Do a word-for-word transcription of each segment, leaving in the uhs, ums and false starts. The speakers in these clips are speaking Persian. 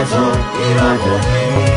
تو ایرادی.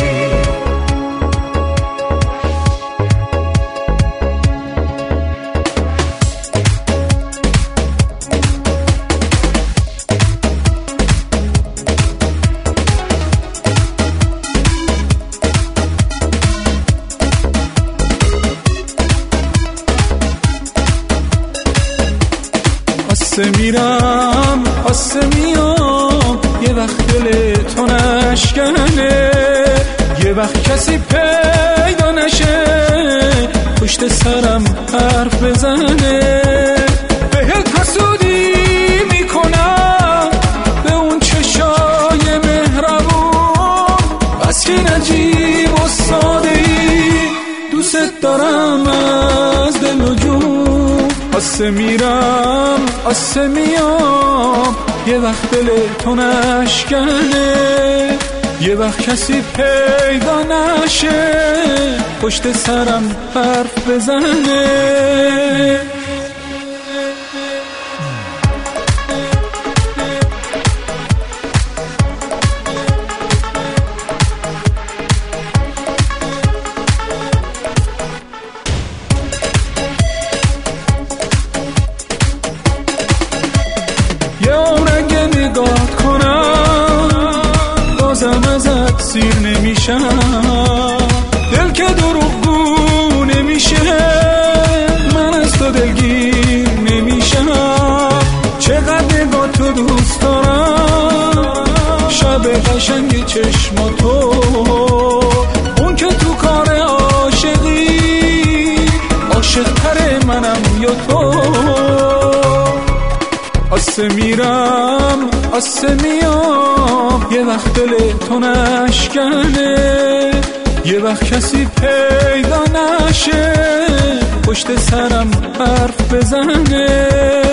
آسه میرم آسه میام، یه وقت دل تو نشکنه، یه وقت کسی پیدا نشه پشت سرم حرف بزنه. بهت حسودی میکنم به اون چشای مهربون، بس که نجیب و ساده ای، دوست دارم از دل و جون. آسه میرم آسه میام، یه وقت دل تو نشکنه، یه وقت کسی پیدا نشه پشت سرم حرف بزنه. نگات کنم بازم ازت سیر نمیشم، دل که دروغگو نمیشه، من از تو دلگیر نمیشم. چقدر نگات تو دوست دارم، شب قشنگ چشماتو، اون که تو کار عاشقی عاشق تر منم یا تو. آسه میرم آسه میام، یه وقت دل تو نشکنه، یه وقت کسی پیدا نشه پشت سرم حرف بزنه.